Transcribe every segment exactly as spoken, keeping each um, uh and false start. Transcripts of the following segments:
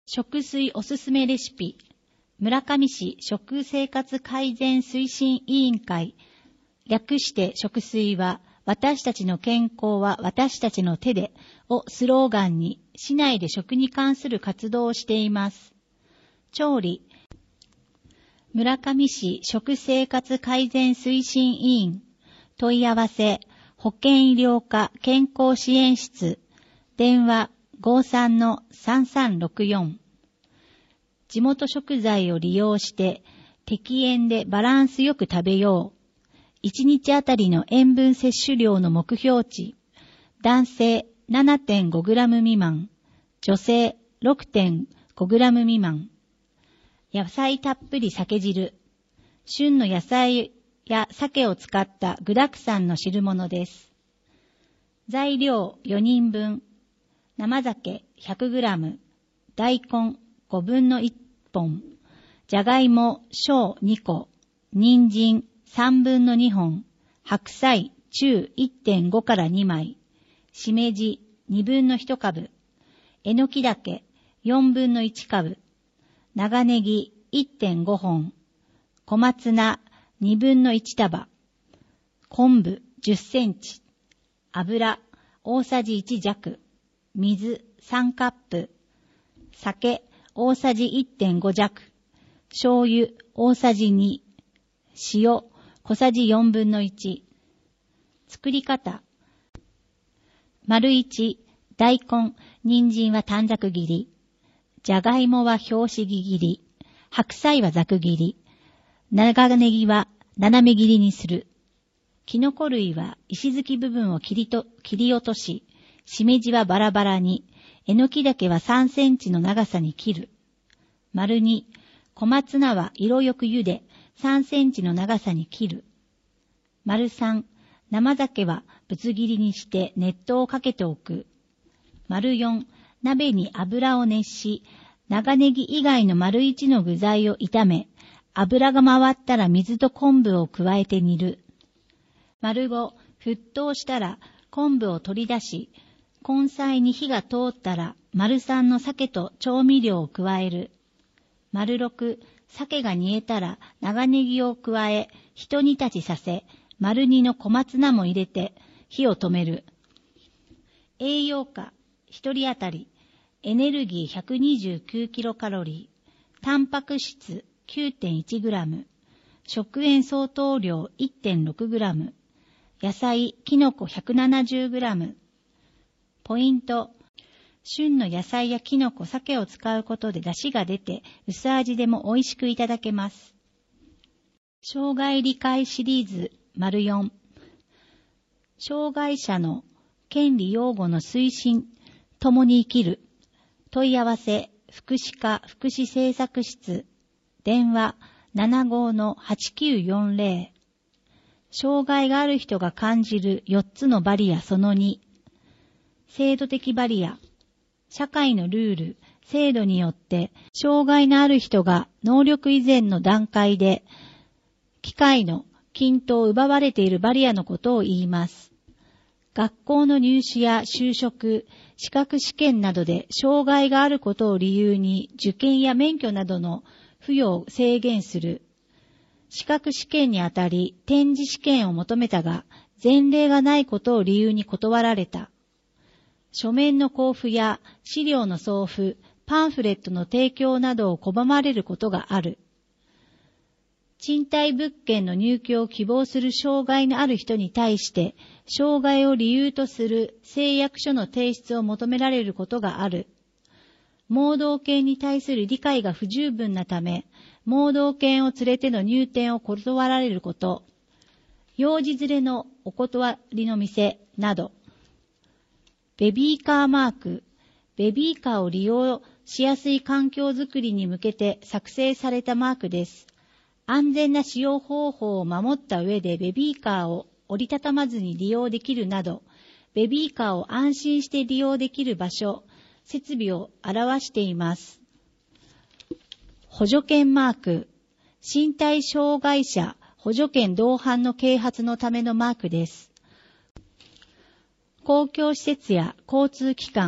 食水おすすめレシピ。村上市食生活改善推進委員会、略して食水は、私たちの健康は私たちの手でをスローガンに、市内で食に関する活動をしています。調理。村上市食生活改善推進委員、問い合わせ、保健医療課健康支援室、電話 ごさんのさんさんろくよん。地元食材を利用して適塩でバランスよく食べよう。いちにちあたりの塩分摂取量の目標値。男性 ななてんごグラム 未満。女性 ろくてんごグラム 未満。野菜たっぷり鮭汁。旬の野菜や鮭を使った具沢山の汁物です。材料よにんぶん。生鮭 ひゃくグラム。大根ごぶんのいっぽん。じゃがいも小にこ。人参さんぶんのにほん。白菜中 いってんごからにまい。しめじにぶんのいちかぶ。えのき茸よんぶんのいちかぶ。長ネギ いってんごほん。小松菜にぶんのいちたば。昆布じゅっセンチ。油大さじいちじゃく。水さんカップ。酒大さじ いってんごじゃく。醤油大さじに。塩小さじよんぶんのいち。作り方。丸いち、大根、人参は短冊切り。じゃがいもは拍子木切り。白菜はざく切り。長ネギは斜め切りにする。キノコ類は石突き部分を切りと切り落とし、しめじはバラバラに、えのき茸はさんセンチの長さに切る。丸に、小松菜は色よく茹で、さんセンチの長さに切る。丸さん、生鮭はぶつ切りにして熱湯をかけておく。丸よん、鍋に油を熱し、長ネギ以外の丸いちの具材を炒め、油が回ったら水と昆布を加えて煮る。丸ご、沸騰したら昆布を取り出し、根菜に火が通ったら丸さんの鮭と調味料を加える。丸ろく、鮭が煮えたら長ネギを加え、一煮立ちさせ、丸にの小松菜も入れて火を止める。栄養価、一人当たり、エネルギー ひゃくにじゅうきゅうキロカロリー、タンパク質 きゅうてんいちグラム、食塩相当量 いってんろくグラム、野菜、キノコ ひゃくななじゅうグラム。ポイント。旬の野菜やキノコ、鮭を使うことで出汁が出て、薄味でも美味しくいただけます。障害理解シリーズ丸よん。障害者の権利擁護の推進、共に生きる。問い合わせ、福祉課福祉政策室。電話 ななごのはちきゅうよんぜろ。障害がある人が感じるよっつのバリアそのに。制度的バリア。社会のルール、制度によって、障害のある人が能力以前の段階で、機会の均等を奪われているバリアのことを言います。学校の入試や就職、資格試験などで障害があることを理由に受験や免許などの付与を制限する。資格試験にあたり、展示試験を求めたが、前例がないことを理由に断られた。書面の交付や資料の送付、パンフレットの提供などを拒まれることがある。賃貸物件の入居を希望する障害のある人に対して、障害を理由とする誓約書の提出を求められることがある。盲導犬に対する理解が不十分なため、盲導犬を連れての入店を断られること、幼児連れのお断りの店など、ベビーカーマーク、ベビーカーを利用しやすい環境づくりに向けて作成されたマークです。安全な使用方法を守った上でベビーカーを折りたたまずに利用できるなど、ベビーカーを安心して利用できる場所、設備を表しています。補助犬マーク、身体障害者補助犬同伴の啓発のためのマークです。公共施設や交通機関、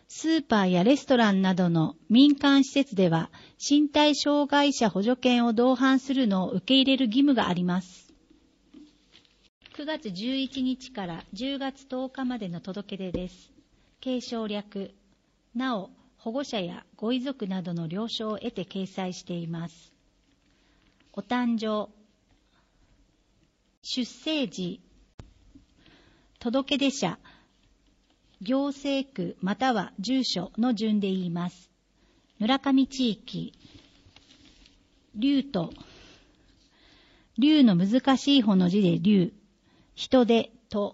スーパーやレストランなどの民間施設では身体障害者補助犬を同伴するのを受け入れる義務があります。くがつじゅういちにちからじゅうがつとおかまでの届け出です。継承略。なお、保護者やご遺族などの了承を得て掲載しています。お誕生、出生時、届出者、行政区または住所の順で言います。村上地域、竜と、竜の難しい方の字で竜、人手と、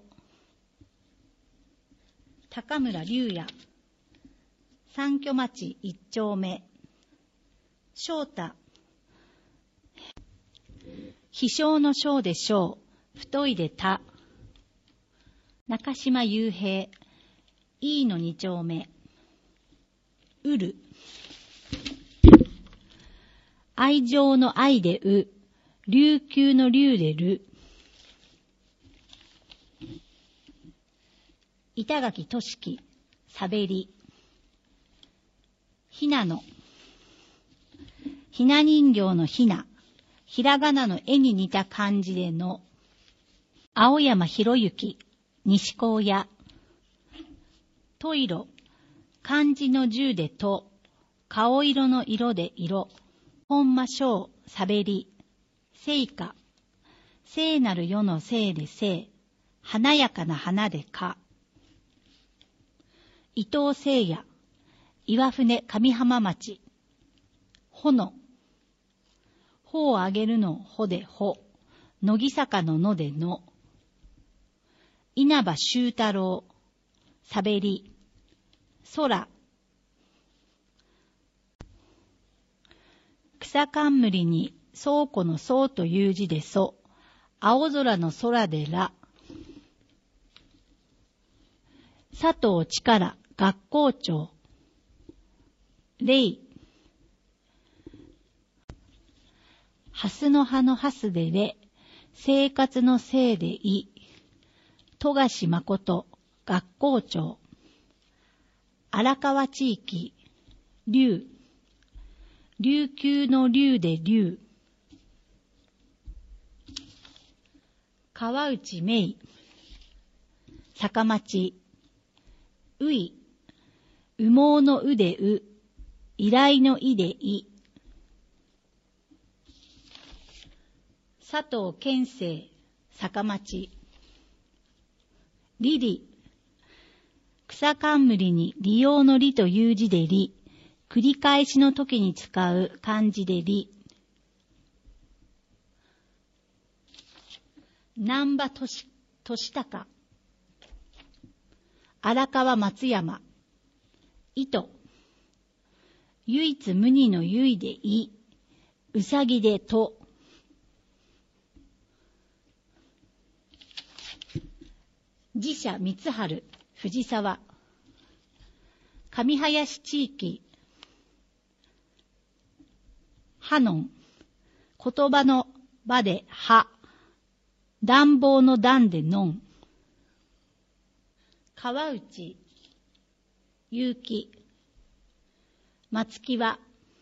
高村竜也、三居町一丁目、翔太、飛翔の翔で翔、太いでた、中島雄平、いいの二丁目、うる、愛情の愛でう、琉球の竜でる、板垣俊樹、さべり、ひなの、ひな人形のひな、ひらがなの絵に似た漢字での、青山博之、西高野、といろ、漢字の十でと、顔色の色で色、本間翔、さべり、聖火、聖なる世の聖で聖、華やかな花でか、伊藤聖也、岩船上浜町、炎、穂をあげるの穂で穂、乃木坂ののでの、稲葉修太郎、さべり、空、草冠に倉庫の倉という字でそ、青空の空でら、佐藤力、学校長、霊、ハスの葉のハスでれ、生活のせいでい、富樫誠、学校長、荒川地域、竜、琉球の竜で竜、川内芽衣、坂町、うい、羽毛のうでう、依頼のいでい、佐藤健生、坂町、リリ、草冠に利用の利という字で利、繰り返しの時に使う漢字で利、南波俊孝、荒川松山、糸、唯一無二の唯でい、うさぎでと、自社三春、藤沢、上林地域、はのん、言葉の場では、暖房の暖でのん、川内、結城、松木は、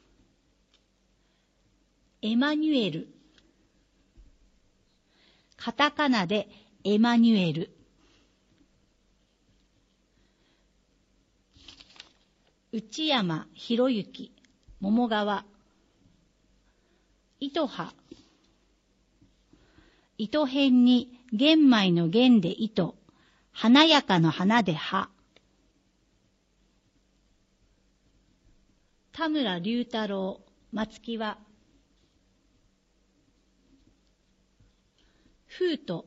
エマニュエル、カタカナでエマニュエル、内山博之、桃川、糸葉、糸辺に玄米の玄で糸、華やかの花で葉、田村龍太郎、松木は、風と、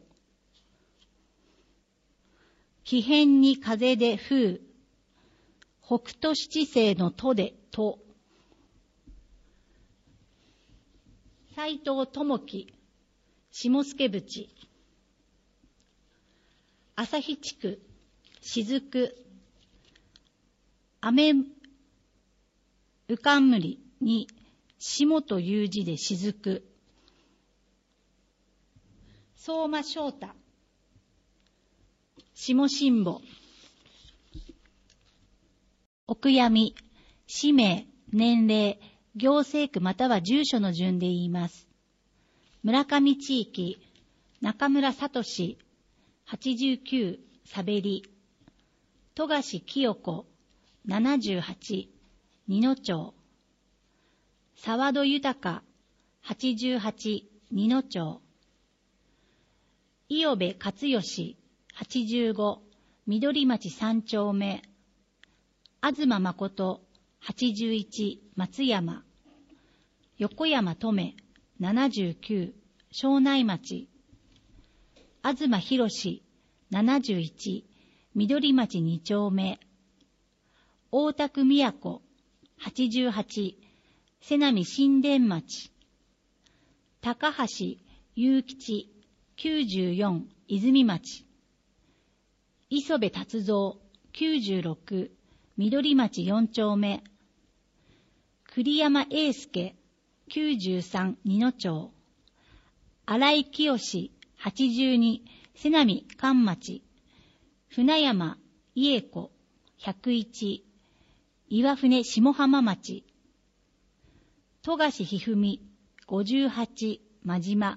気変に風で風、北斗七星のとでと、斉藤智樹、下助淵、旭地区、雫、雨うかんむりに下という字で雫、相馬翔太、下新保、 お悔やみ、氏名、年齢、行政区または住所の順で言います。村上地域、中村聡、はちじゅうきゅう、さべり。富樫清子、ななじゅうはち、二野町。沢戸豊、はちじゅうはち、二野町。伊予部勝義、はちじゅうご、緑町三丁目。東誠、はちじゅういち、松山。横山留、ななじゅうきゅう、庄内町。東博、ななじゅういち、緑町二丁目。大田区都、はちじゅうはち、瀬波新田町。高橋祐吉、きゅうじゅうよん、泉町。磯部達三、きゅうじゅうろく、緑町四丁目。栗山英介、きゅうじゅうさん、二野町。荒井清、はちじゅうに、瀬波関町。船山家子、ひゃくいち、岩船下浜町。富樫ひふみ、ごじゅうはち、真島。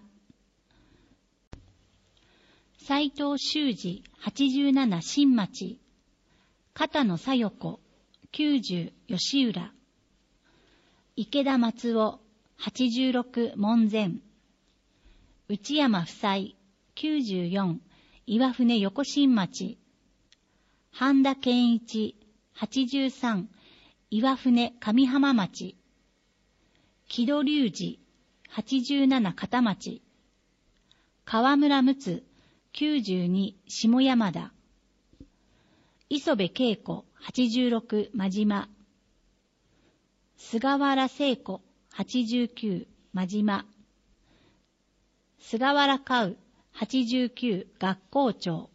斉藤修二、はちじゅうなな、新町。片野小夜子、きゅうじゅう、吉浦。池田松尾、はちじゅうろく、門前。内山夫妻、きゅうじゅうよん、岩船横新町。半田健一、はちじゅうさん、岩船上浜町。木戸隆二、はちじゅうなな、片町。河村睦、きゅうじゅうに、下山田。磯部恵子、はちじゅうろく、真島。菅原聖子、はちじゅうきゅう、真島。菅原香、はちじゅうきゅう、学校長。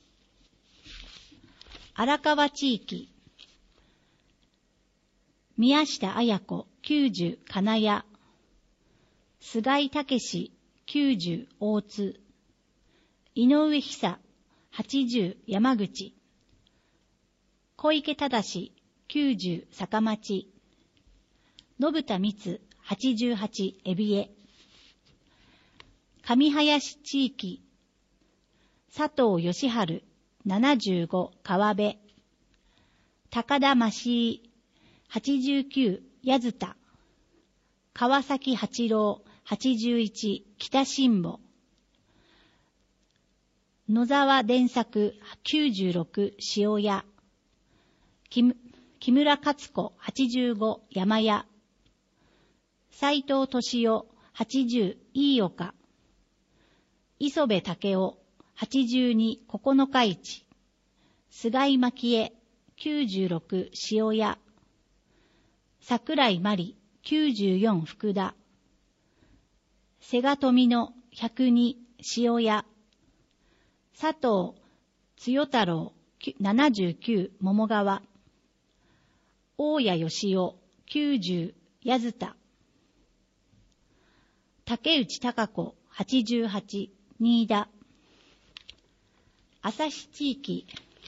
荒川地域。宮下綾子、きゅうじゅう、金谷。菅井武、きゅうじゅう、大津。井上久、はちじゅう、山口。小池忠、きゅうじゅう、坂町。信田光、はちじゅうはち、海老江。上林地域。佐藤義治、ななじゅうご、川辺。高田真井、はちじゅうきゅう、矢津田。川崎八郎、はちじゅういち、北新保。野沢伝作、きゅうじゅうろく、塩谷。木, 木村勝子、はちじゅうご、山谷。斉藤俊夫、はちじゅう、飯岡。磯部武雄、はちじゅうに、九日市。菅井蒔絵、きゅうじゅうろく、塩谷。桜井真理、きゅうじゅうよん、福田。瀬賀富野、ひゃくに、塩谷。佐藤強太郎、ななじゅうきゅう、桃川。大谷義雄、きゅうじゅう、矢津田。竹内孝子、はちじゅうはち、新田。旭地域。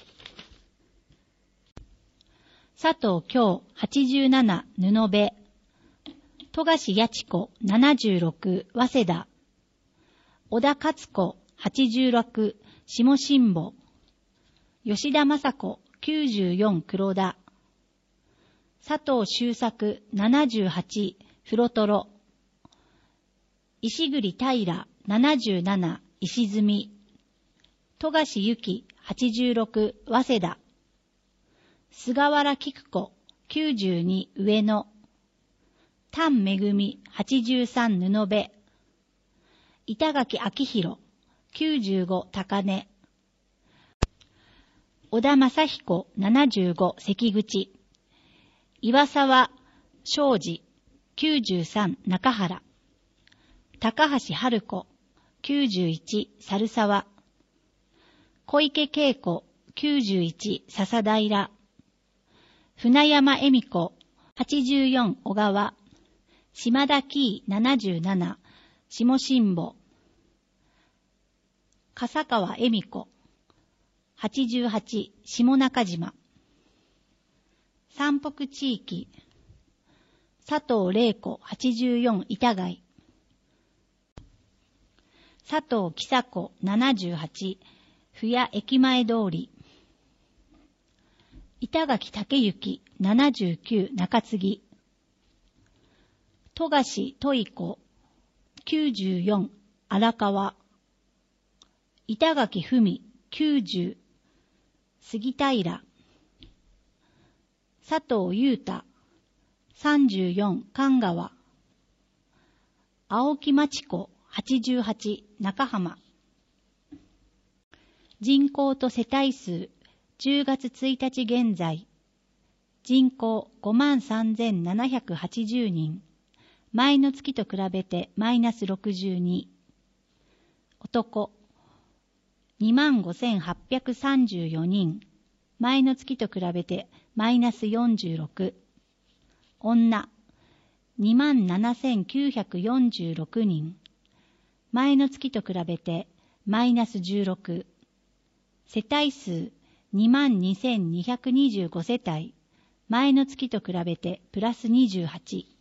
佐藤京、はちじゅうなな、布部。富樫八千子、ななじゅうろく、早稲田。小田勝子、はちじゅうろく、下新保。吉田雅子、きゅうじゅうよん、黒田。佐藤周作、ななじゅうはち、風呂ト石栗平、ななじゅうなな、石積。富樫由紀、はちじゅうろく、早稲田。菅原菊子、きゅうじゅうに、上野。丹めぐみ、はちじゅうさん、布部。板垣明宏、きゅうじゅうご、高根。小田正彦、ななじゅうご、関口。岩沢昌司、きゅうじゅうさん、中原。高橋春子、きゅうじゅういち、猿沢。小池恵子、きゅうじゅういち、笹平。船山恵美子、はちじゅうよん、小川。島田喜、ななじゅうなな、下新保。笠川恵美子、はちじゅうはち、下中島。 山北地域、佐藤玲子はちじゅうよん板貝、佐藤喜佐子ななじゅうはち府谷駅前通り、板垣武之ななじゅうきゅう中継ぎ、富樫ト子きゅうじゅうよん荒川、板垣文きゅうじゅう杉平、佐藤裕太さんじゅうよん神川、青木町子はちじゅうはち中浜。人口と世帯数じゅうがつついたち現在、人口 ごまんさんぜんななひゃくはちじゅうにん、前の月と比べてマイナスろくじゅうに、男 にまんごせんはっぴゃくさんじゅうよにん、前の月と比べてマイナスよんじゅうろく、女 にまんななせんきゅうひゃくよんじゅうろくにん、前の月と比べてマイナスじゅうろく、世帯数 にまんにせんにひゃくにじゅうご 世帯、前の月と比べてプラスにじゅうはち。